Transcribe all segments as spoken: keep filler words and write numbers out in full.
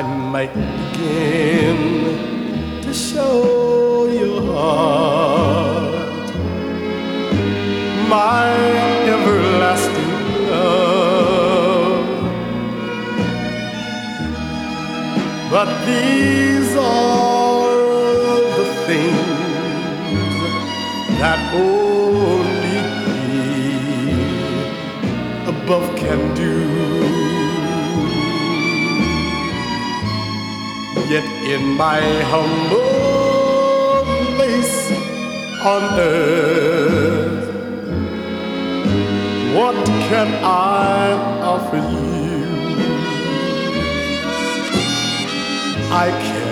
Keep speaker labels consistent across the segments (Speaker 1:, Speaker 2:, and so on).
Speaker 1: I might begin to show your heart my everlasting love. But these are the things that only He above can do. Yet in my humble place on earth, what can I offer you? I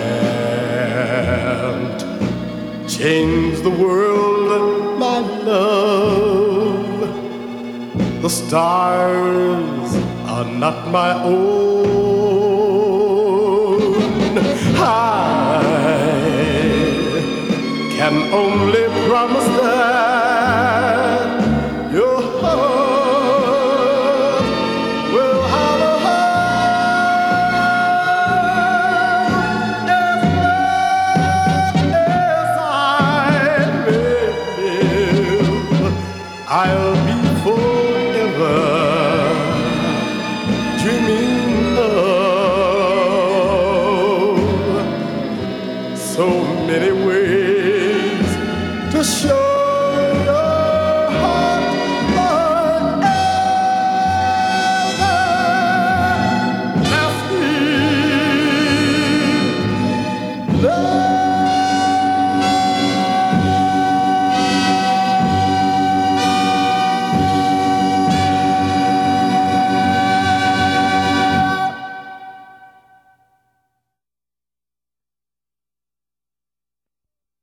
Speaker 1: can't change the world, my love. The stars are not my own. I can only promise that your heart will have a heart as long as I live. I'll be forever dreaming of so many ways to show